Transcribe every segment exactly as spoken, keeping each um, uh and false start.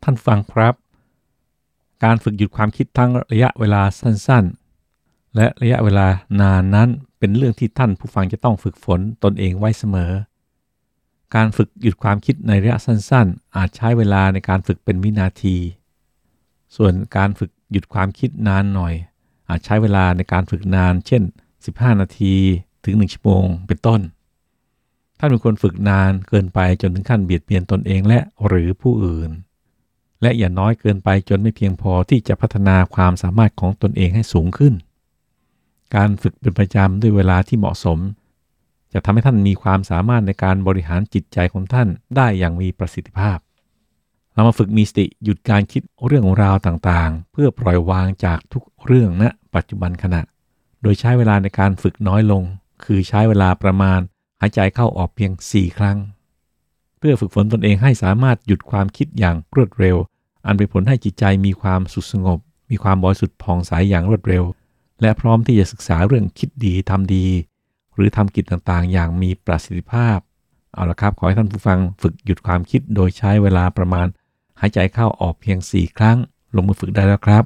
ท่านฟังครับการฝึกหยุดความคิดทั้งระยะเวลาสั้นๆและระยะเวลานานนั้นเป็นเรื่องที่ท่านผู้ฟังจะต้องฝึกฝนตนเองไว้เสมอการฝึกหยุดความคิดในระยะสั้นๆอาจใช้เวลาในการฝึกเป็นวินาทีส่วนการฝึกหยุดความคิดนานหน่อยอาจใช้เวลาในการฝึกนานเช่นสิบห้านาทีถึงหนึ่งชั่วโมงเป็นต้นท่านเป็นคนฝึกนานเกินไปจนถึงขั้นเบียดเบียนตนเองและหรือผู้อื่นและอย่าน้อยเกินไปจนไม่เพียงพอที่จะพัฒนาความสามารถของตนเองให้สูงขึ้นการฝึกเป็นประจำด้วยเวลาที่เหมาะสมจะทำให้ท่านมีความสามารถในการบริหารจิตใจของท่านได้อย่างมีประสิทธิภาพเรามาฝึกมีสติหยุดการคิดเรื่องราวต่างๆเพื่อปล่อยวางจากทุกเรื่องณปัจจุบันขณะโดยใช้เวลาในการฝึกน้อยลงคือใช้เวลาประมาณหายใจเข้าออกเพียงสี่ครั้งเพื่อฝึกฝนตนเองให้สามารถหยุดความคิดอย่างรวดเร็วอันเป็นผลให้จิตใจมีความสุขสงบมีความบริสุทธิ์ผ่องใสอย่างรวดเร็วและพร้อมที่จะศึกษาเรื่องคิดดีทำดีหรือทำกิจต่างๆอย่างมีประสิทธิภาพเอาละครับขอให้ท่านผู้ฟังฝึกหยุดความคิดโดยใช้เวลาประมาณหายใจเข้าออกเพียงสี่ครั้งลงมือฝึกได้แล้วครับ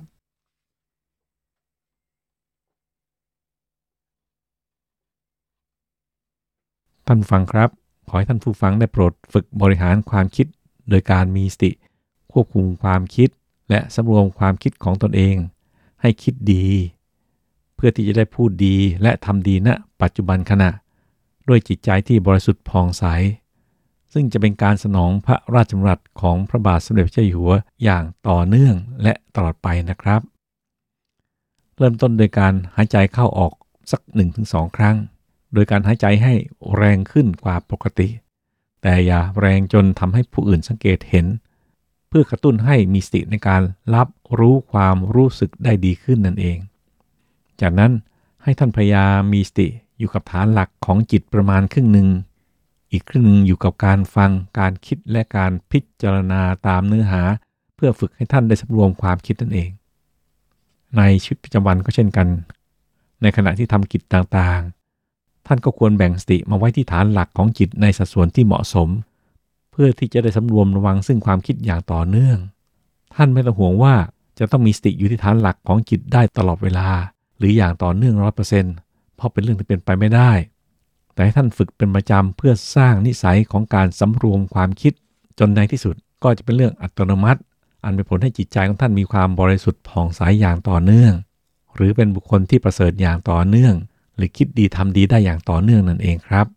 ท่านผู้ฟังครับขอให้ท่านผู้ฟังได้โปรดฝึกบริหารความคิดโดยการมีสติควบคุมความคิดและสำรวมความคิดของตนเองให้คิดดีเพื่อที่จะได้พูดดีและทำดีณปัจจุบันขณะด้วยจิตใจที่บริสุทธิ์ผ่องใสซึ่งจะเป็นการสนองพระราชดำรัสของพระบาทสมเด็จพระเจ้าอยู่หัวอย่างต่อเนื่องและตลอดไปนะครับเริ่มต้นโดยการหายใจเข้าออกสัก หนึ่งถึงสอง ครั้งโดยการหายใจให้แรงขึ้นกว่าปกติแต่อย่าแรงจนทำให้ผู้อื่นสังเกตเห็นเพื่อกระตุ้นให้มีสติในการรับรู้ความรู้สึกได้ดีขึ้นนั่นเองจากนั้นให้ท่านพยายามมีสติอยู่กับฐานหลักของจิตประมาณครึ่งหนึ่งอีกครึ่งหนึ่งอยู่กับการฟังการคิดและการพิจารณาตามเนื้อหาเพื่อฝึกให้ท่านได้สำรวมความคิดนั่นเองในชีวิตประจำวันก็เช่นกันในขณะที่ทำกิจต่างๆท่านก็ควรแบ่งสติมาไว้ที่ฐานหลักของจิตในสัดส่วนที่เหมาะสมเพื่อที่จะได้สำรวมระวังซึ่งความคิดอย่างต่อเนื่องท่านไม่ต้องห่วงว่าจะต้องมีสติอยู่ที่ฐานหลักของจิตได้ตลอดเวลาหรืออย่างต่อเนื่อง ร้อยเปอร์เซ็นต์ เพราะเป็นเรื่องที่เป็นไปไม่ได้แต่ให้ท่านฝึกเป็นประจำเพื่อสร้างนิสัยของการสำรวมความคิดจนในที่สุดก็จะเป็นเรื่องอัตโนมัติอันเป็นผลให้จิตใจของท่านมีความบริสุทธิ์ผ่องใสอย่างต่อเนื่องหรือเป็นบุคคลที่ประเสริฐอย่างต่อเนื่องหรือคิดดีทำดีได้อย่างต่อเนื่องนั่นเองครับ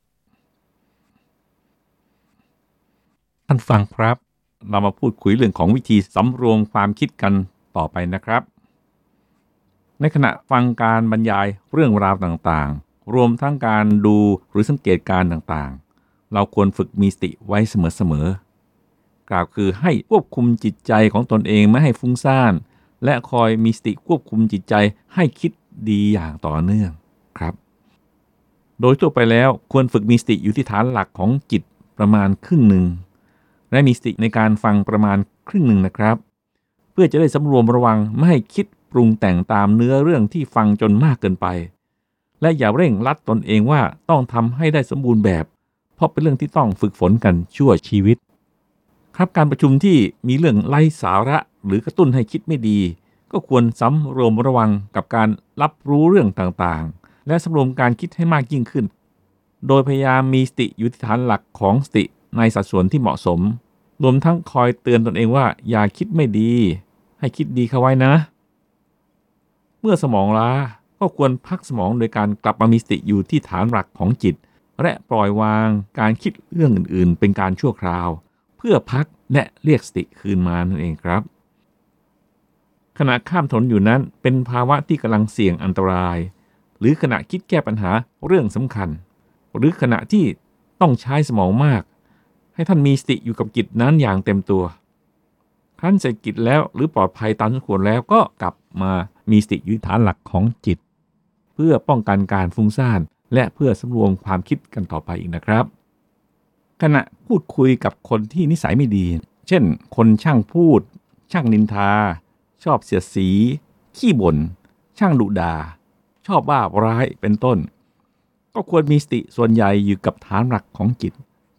ท่านฟังครับเรามาพูดคุยเรื่องของวิธีสำรวมความคิดกันต่อไปนะครับในขณะฟังการบรรยายเรื่องราวต่างๆรวมทั้งการดูหรือสังเกตการต่างๆเราควรฝึกมีสติไว้เสมอๆกล่าวคือให้ควบคุมจิตใจของตนเองไม่ให้ฟุ้งซ่านและคอยมีสติควบคุมจิตใจให้คิดดีอย่างต่อเนื่องครับโดยทั่วไปแล้วควรฝึกมีสติอยู่ที่ฐานหลักของจิตประมาณครึ่งหนึ่งและมีสติในการฟังประมาณครึ่งหนึ่งนะครับเพื่อจะได้สำรวมระวังไม่ให้คิดปรุงแต่งตามเนื้อเรื่องที่ฟังจนมากเกินไปและอย่าเร่งรัดตนเองว่าต้องทำให้ได้สมบูรณ์แบบเพราะเป็นเรื่องที่ต้องฝึกฝนกันชั่วชีวิตครับการประชุมที่มีเรื่องไร้สาระหรือกระตุ้นให้คิดไม่ดีก็ควรสำรวมระวังกับการรับรู้เรื่องต่างๆและสำรวมการคิดให้มากยิ่งขึ้นโดยพยายามมีสติอยู่ที่ฐานหลักของสติในสัดส่วนที่เหมาะสมรวมทั้งคอยเตือนตนเองว่าอย่าคิดไม่ดีให้คิดดีเข้าไว้นะเมื่อสมองล้าก็ควรพักสมองโดยการกลับมามีสติอยู่ที่ฐานหลักของจิตและปล่อยวางการคิดเรื่องอื่นๆเป็นการชั่วคราวเพื่อพักและเรียกสติคืนมานั่นเองครับขณะข้ามถนนอยู่นั้นเป็นภาวะที่กำลังเสี่ยงอันตรายหรือขณะคิดแก้ปัญหาเรื่องสำคัญหรือขณะที่ต้องใช้สมองมากให้ท่านมีสติอยู่กับกิจนั้นอย่างเต็มตัวครั้นเสร็จกิจแล้วหรือปลอดภัยตามสมควรแล้วก็กลับมามีสติอยู่ฐานหลักของจิตเพื่อป้องกันการฟุ้งซ่านและเพื่อสำรวมความคิดกันต่อไปอีกนะครับขณะพูดคุยกับคนที่นิสัยไม่ดีเช่นคนช่างพูดช่างนินทาชอบเสียดสีขี้บ่นช่างดุด่าชอบว่าร้ายเป็นต้นก็ควรมีสติส่วนใหญ่อยู่กับฐานหลักของจิต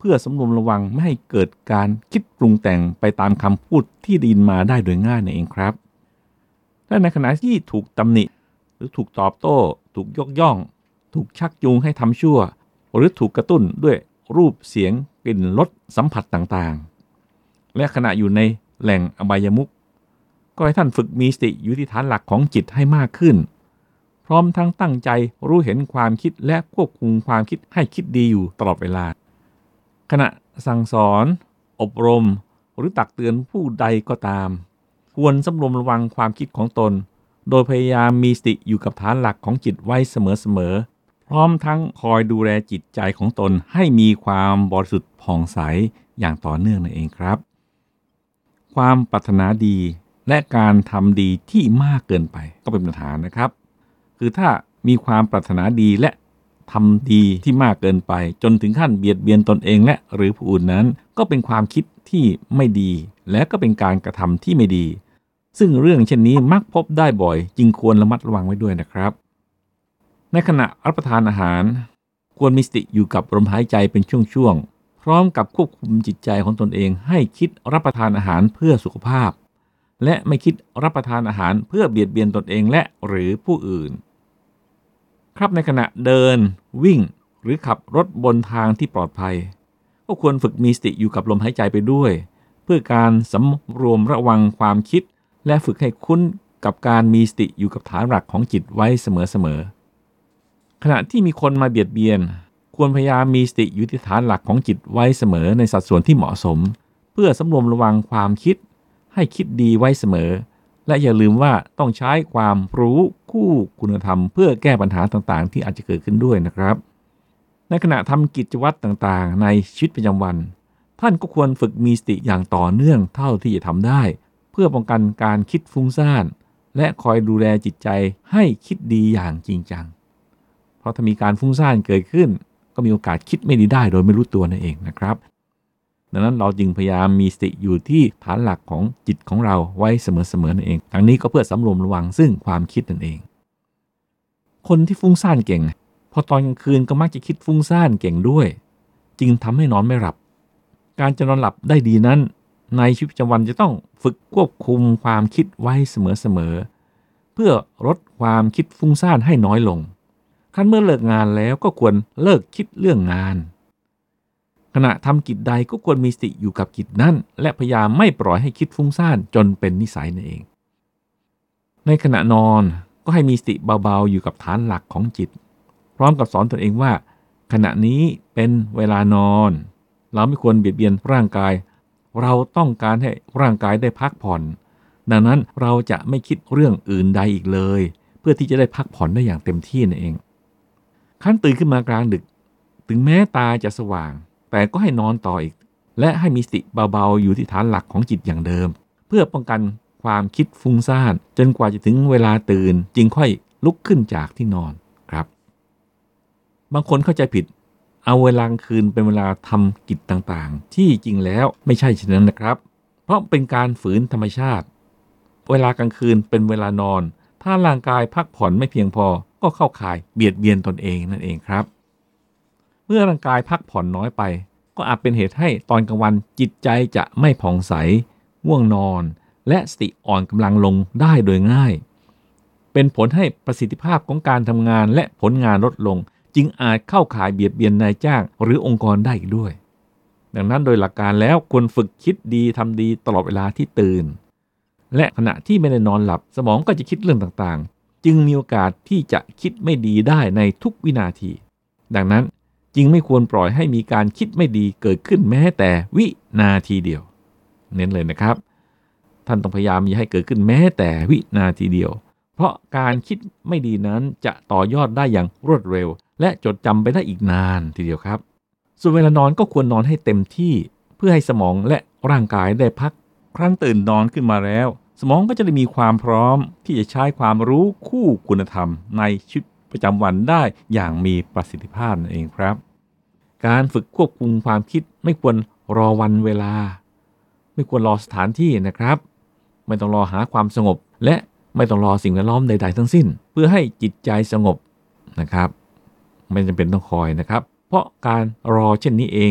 เพื่อสำรวมระวังไม่ให้เกิดการคิดปรุงแต่งไปตามคำพูดที่ได้ยินมาได้โดยง่ายนั่นเองครับและในขณะที่ถูกตำหนิหรือถูกตอบโต้ถูกยกย่องถูกชักจูงให้ทำชั่วหรือถูกกระตุ้นด้วยรูปเสียงกลิ่นรสสัมผัสต่างๆและขณะอยู่ในแหล่งอบายมุขก็ให้ท่านฝึกมีสติอยู่ที่ฐานหลักของจิตให้มากขึ้นพร้อมทั้งตั้งใจรู้เห็นความคิดและควบคุมความคิดให้คิดดีอยู่ตลอดเวลาขณะสั่งสอนอบรมหรือตักเตือนผู้ใดก็ตามควรสำรวมระวังความคิดของตนโดยพยายามมีสติอยู่กับฐานหลักของจิตไว้เสมอๆพร้อมทั้งคอยดูแลจิตใจของตนให้มีความบริสุทธิ์ผ่องใสอย่างต่อเนื่องนั่นเองครับความปรารถนาดีและการทำดีที่มากเกินไปก็เป็นปัญหานะครับคือถ้ามีความปรารถนาดีและทำดีที่มากเกินไปจนถึงขั้นเบียดเบียนตนเองและหรือผู้อื่นนั้นก็เป็นความคิดที่ไม่ดีและก็เป็นการกระทำที่ไม่ดีซึ่งเรื่องเช่นนี้มักพบได้บ่อยจึงควรระมัดระวังไว้ด้วยนะครับในขณะรับประทานอาหารควรมีสติอยู่กับลมหายใจเป็นช่วงๆพร้อมกับควบคุมจิตใจของตนเองให้คิดรับประทานอาหารเพื่อสุขภาพและไม่คิดรับประทานอาหารเพื่อเบียดเบียนตนเองและหรือผู้อื่นครับในขณะเดินวิ่งหรือขับรถบนทางที่ปลอดภัยก็ควรฝึกมีสติอยู่กับลมหายใจไปด้วยเพื่อการสำรวมระวังความคิดและฝึกให้คุ้นกับการมีสติอยู่กับฐานหลักของจิตไว้เสมอๆขณะที่มีคนมาเบียดเบียนควรพยายามมีสติอยู่ที่ฐานหลักของจิตไว้เสมอในสัดส่วนที่เหมาะสมเพื่อสำรวมระวังความคิดให้คิดดีไว้เสมอและอย่าลืมว่าต้องใช้ความรู้คู่คุณธรรมเพื่อแก้ปัญหาต่างๆที่อาจจะเกิดขึ้นด้วยนะครับในขณะทำกิจวัตรต่างๆในชีวิตประจำวันท่านก็ควรฝึกมีสติอย่างต่อเนื่องเท่าที่จะทำได้เพื่อป้องกันการคิดฟุ้งซ่านและคอยดูแลจิตใจให้คิดดีอย่างจริงจังเพราะถ้ามีการฟุ้งซ่านเกิดขึ้นก็มีโอกาสคิดไม่ดีได้โดยไม่รู้ตัวนั่นเองนะครับดังนั้นเราจึงพยายามมีสติอยู่ที่ฐานหลักของจิตของเราไว้เสมอๆนั่นเองทั้งนี้ก็เพื่อสำรวมระวังซึ่งความคิดนั่นเองคนที่ฟุ้งซ่านเก่งพอตอนกลางคืนก็มักจะคิดฟุ้งซ่านเก่งด้วยจึงทำให้นอนไม่หลับการจะนอนหลับได้ดีนั้นในชีวิตประจำวันจะต้องฝึกควบคุมความคิดไว้เสมอๆเพื่อลดความคิดฟุ้งซ่านให้น้อยลงขั้นเมื่อเลิกงานแล้วก็ควรเลิกคิดเรื่องงานขณะทำกิจใดก็ควรมีสติอยู่กับกิจนั้นและพยายามไม่ปล่อยให้คิดฟุ้งซ่านจนเป็นนิสัยนั่นเองในขณะนอนก็ให้มีสติเบาๆอยู่กับฐานหลักของจิตพร้อมกับสอนตนเองว่าขณะนี้เป็นเวลานอนเราไม่ควรเบียดเบียนร่างกายเราต้องการให้ร่างกายได้พักผ่อนดังนั้นเราจะไม่คิดเรื่องอื่นใดอีกเลยเพื่อที่จะได้พักผ่อนได้อย่างเต็มที่นั่นเองขั้นตื่นขึ้นมากลางดึกถึงแม้ตาจะสว่างแต่ก็ให้นอนต่ออีกและให้มีสติเบาๆอยู่ที่ฐานหลักของจิตอย่างเดิมเพื่อป้องกันความคิดฟุ้งซ่านจนกว่าจะถึงเวลาตื่นจึงค่อยลุกขึ้นจากที่นอนครับบางคนเข้าใจผิดเอาเวลากลางคืนเป็นเวลาทำกิจต่างๆที่จริงแล้วไม่ใช่เช่นนั้นนะครับเพราะเป็นการฝืนธรรมชาติเวลากลางคืนเป็นเวลานอนถ้าร่างกายพักผ่อนไม่เพียงพอก็เข้าข่ายเบียดเบียนตนเองนั่นเองครับเมื่อร่างกายพักผ่อนน้อยไปก็อาจเป็นเหตุให้ตอนกลางวันจิตใจจะไม่ผ่องใสง่วงนอนและสติอ่อนกำลังลงได้โดยง่ายเป็นผลให้ประสิทธิภาพของการทำงานและผลงานลดลงจึงอาจเข้าข่ายเบียดเบียนนายจ้างหรือองค์กรได้อีกด้วยดังนั้นโดยหลักการแล้วควรฝึกคิดดีทำดีตลอดเวลาที่ตื่นและขณะที่ไม่ได้นอนหลับสมองก็จะคิดเรื่องต่างๆจึงมีโอกาสที่จะคิดไม่ดีได้ในทุกวินาทีดังนั้นจึงไม่ควรปล่อยให้มีการคิดไม่ดีเกิดขึ้นแม้แต่วินาทีเดียวเน้นเลยนะครับท่านต้องพยายามอย่าให้เกิดขึ้นแม้แต่วินาทีเดียวเพราะการคิดไม่ดีนั้นจะต่อยอดได้อย่างรวดเร็วและจดจำไปได้อีกนานทีเดียวครับส่วนเวลานอนก็ควรนอนให้เต็มที่เพื่อให้สมองและร่างกายได้พักครั้นตื่นนอนขึ้นมาแล้วสมองก็จะได้มีความพร้อมที่จะใช้ความรู้คู่คุณธรรมในชีวิตประจำวันได้อย่างมีประสิทธิภาพนั่นเองครับการฝึกควบคุมความคิดไม่ควรรอวันเวลาไม่ควรรอสถานที่นะครับไม่ต้องรอหาความสงบและไม่ต้องรอสิ่งแวดล้อมใดๆทั้งสิ้นเพื่อให้จิตใจสงบนะครับไม่จำเป็นต้องคอยนะครับเพราะการรอเช่นนี้เอง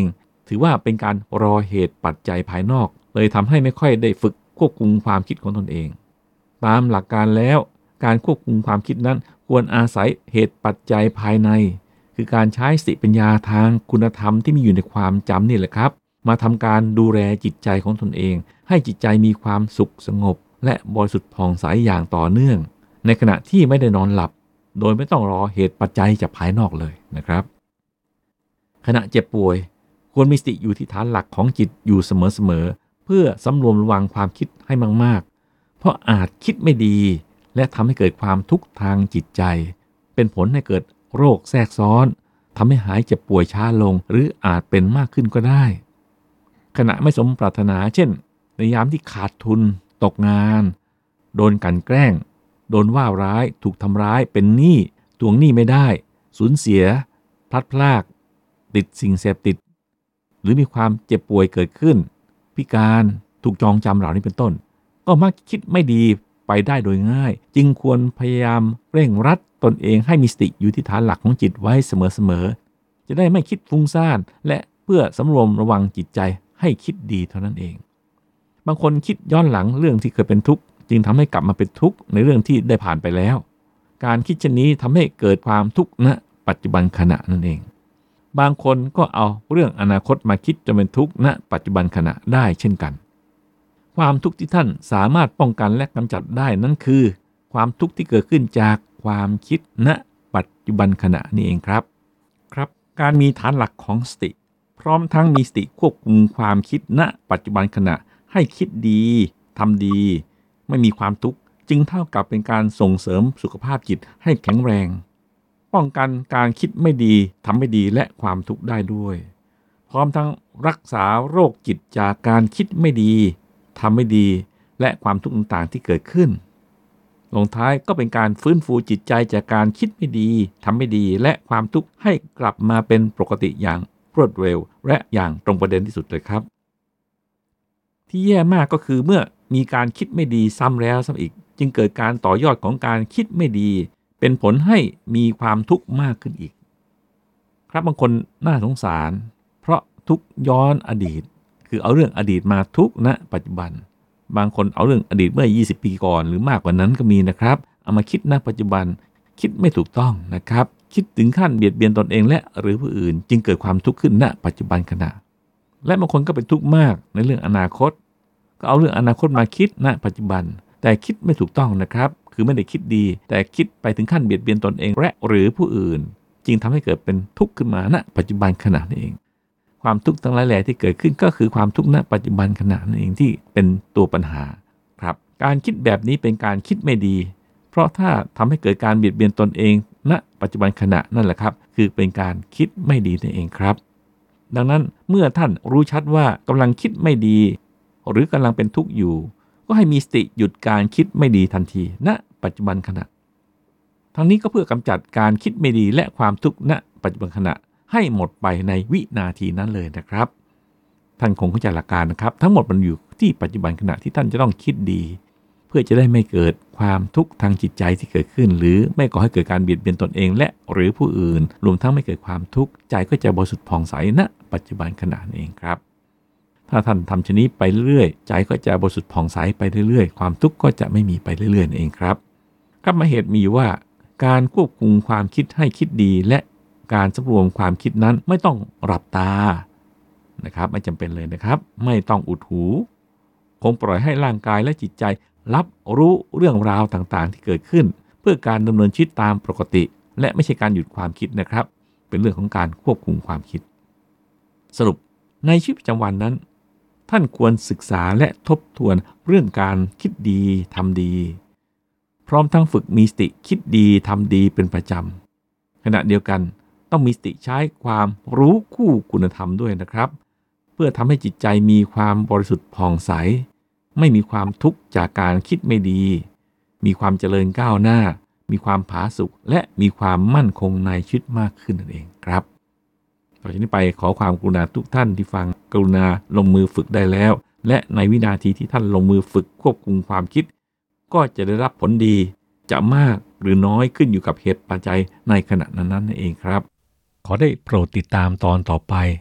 ถือว่าเป็นการรอเหตุปัจจัยภายนอกเลยทำให้ไม่ค่อยได้ฝึกควบคุมความคิดของตนเองตามหลักการแล้วการควบคุมความคิดนั้นควรอาศัยเหตุปัจจัยภายในคือการใช้สติปัญญาทางคุณธรรมที่มีอยู่ในความจำนี่แหละครับมาทำการดูแลจิตใจของตนเองให้จิตใจมีความสุขสงบและบริสุทธิ์ผ่องใสอย่างต่อเนื่องในขณะที่ไม่ได้นอนหลับโดยไม่ต้องรอเหตุปัจจัยจากภายนอกเลยนะครับขณะเจ็บป่วยควรมีสติอยู่ที่ฐานหลักของจิตอยู่เสมอๆเพื่อสำรวมระวังความคิดให้มากๆเพราะอาจคิดไม่ดีและทำให้เกิดความทุกข์ทางจิตใจเป็นผลให้เกิดโรคแทรกซ้อนทำให้หายเจ็บป่วยช้าลงหรืออาจเป็นมากขึ้นก็ได้ขณะไม่สมปรารถนาเช่นในยามที่ขาดทุนตกงานโดนกลั่นแกล้งโดนว่าร้ายถูกทำร้ายเป็นหนี้ทวงหนี้ไม่ได้สูญเสียพลัดพรากติดสิ่งเสพติดหรือมีความเจ็บป่วยเกิดขึ้นพิการถูกจองจำเหล่านี้เป็นต้นก็มักคิดไม่ดีไปได้โดยง่ายจึงควรพยายามเร่งรัดตนเองให้มีสติอยู่ที่ฐานหลักของจิตไว้เสมอๆจะได้ไม่คิดฟุ้งซ่านและเพื่อสำรวมระวังจิตใจให้คิดดีเท่านั้นเองบางคนคิดย้อนหลังเรื่องที่เคยเป็นทุกข์จึงทำให้กลับมาเป็นทุกข์ในเรื่องที่ได้ผ่านไปแล้วการคิดเช่นนี้ทำให้เกิดความทุกข์ณปัจจุบันขณะนั่นเองบางคนก็เอาเรื่องอนาคตมาคิดจนเป็นทุกข์ณปัจจุบันขณะได้เช่นกันความทุกข์ที่ท่านสามารถป้องกันและกำจัดได้นั่นคือความทุกข์ที่เกิดขึ้นจากความคิดณปัจจุบันขณะนี้เองครับครับการมีฐานหลักของสติพร้อมทั้งมีสติควบคุมความคิดณปัจจุบันขณะให้คิดดีทำดีไม่มีความทุกข์จึงเท่ากับเป็นการส่งเสริมสุขภาพจิตให้แข็งแรงป้องกันการคิดไม่ดีทำไม่ดีและความทุกข์ได้ด้วยพร้อมทั้งรักษาโรคจิตจากการคิดไม่ดีทำไม่ดีและความทุกข์ต่างๆที่เกิดขึ้นลงท้ายก็เป็นการฟื้นฟูจิตใจจากการคิดไม่ดีทำไม่ดีและความทุกข์ให้กลับมาเป็นปกติอย่างรวดเร็วและอย่างตรงประเด็นที่สุดเลยครับที่แย่มากก็คือเมื่อมีการคิดไม่ดีซ้ำแล้วซ้ำอีกจึงเกิดการต่อยอดของการคิดไม่ดีเป็นผลให้มีความทุกข์มากขึ้นอีกครับบางคนน่าสงสารเพราะทุกข์ย้อนอดีตคือเอาเรื่องอดีตมาทุกข์ณปัจจุบันบางคนเอาเรื่องอดีตเมื่อยี่สิบปีก่อนหรือมากกว่านั้นก็มีนะครับเอามาคิดณปัจจุบันคิดไม่ถูกต้องนะครับคิดถึงขั้นเบียดเบียนตนเองและหรือผู้อื่นจึงเกิดความทุกข์ขึ้นณปัจจุบันขณะและบางคนก็เป็นทุกข์มากในเรื่องอนาคตก็เอาเรื่องอนาคตมาคิดณปัจจุบันแต่คิดไม่ถูกต้องนะครับคือไม่ได้คิดดีแต่คิดไปถึงขั้นเบียดเบียนตนเองและหรือผู้อื่นจึงทำให้เกิดเป็นทุกข์ขึ้นมาณปัจจุบันขณะนั่นเองความทุกข์ทั้งหลายแหล่ที่เกิดขึ้นก็คือความทุกข์ณปัจจุบันขณะนั่นเองที่เป็นตัวปัญหาครับการคิดแบบนี้เป็นการคิดไม่ดีเพราะถ้าทำให้เกิดการเบียดเบียนตนเองณปัจจุบันขณะนั่นแหละครับคือเป็นการคิดไม่ดีนั่นเองครับดังนั้นเมื่อท่านรู้ชัดว่ากำลังคิดไม่ดีหรือกำลังเป็นทุกข์อยู่ก็ให้มีสติหยุดการคิดไม่ดีทันทีณปัจจุบันขณะทั้งนี้ก็เพื่อกำจัดการคิดไม่ดีและความทุกข์ณปัจจุบันขณะให้หมดไปในวินาทีนั้นเลยนะครับท่านคงเข้าใจหลักการนะครับทั้งหมดมันอยู่ที่ปัจจุบันขณะที่ท่านจะต้องคิดดีเพื่อจะได้ไม่เกิดความทุกข์ทางจิตใจที่เกิดขึ้นหรือไม่ก่อให้เกิดการเบียดเบียนตนเองและหรือผู้อื่นรวมทั้งไม่เกิดความทุกข์ใจก็จะบริสุทธิ์ผ่องใสณปัจจุบันขณะนั่นเองครับถ้าท่านทำเช่นนี้ไปเรื่อยๆใจก็จะบริสุทธิ์ผ่องใสไปเรื่อยๆความทุกข์ก็จะไม่มีไปเรื่อยๆนั่นเองครับครับมาเหตุมีว่าการควบคุมความคิดให้คิดดีและการสำรวมความคิดนั้นไม่ต้องหลับตานะครับไม่จำเป็นเลยนะครับไม่ต้องอุดหูคงปล่อยให้ร่างกายและจิตใจรับรู้เรื่องราวต่างๆที่เกิดขึ้นเพื่อการดำเนินชีวิตตามปกติและไม่ใช่การหยุดความคิดนะครับเป็นเรื่องของการควบคุมความคิดสรุปในชีวิตประจำวันนั้นท่านควรศึกษาและทบทวนเรื่องการคิดดีทำดีพร้อมทั้งฝึกมีสติคิดดีทำดีเป็นประจำขณะเดียวกันต้องมีสติใช้ความรู้คู่คุณธรรมด้วยนะครับเพื่อทำให้จิตใจมีความบริสุทธิ์ผ่องใสไม่มีความทุกข์จากการคิดไม่ดีมีความเจริญก้าวหน้ามีความผาสุกและมีความมั่นคงในชีวิตมากขึ้นนั่นเองครับต่อจากนี้ไปขอความกรุณาทุกท่านที่ฟังกรุณาลงมือฝึกได้แล้วและในวินาทีที่ท่านลงมือฝึกควบคุมความคิดก็จะได้รับผลดีจะมากหรือน้อยขึ้นอยู่กับเหตุปัจจัยในขณะนั้นนั่นเองครับขอได้โปรดติดตามตอนต่อไป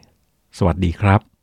สวัสดีครับ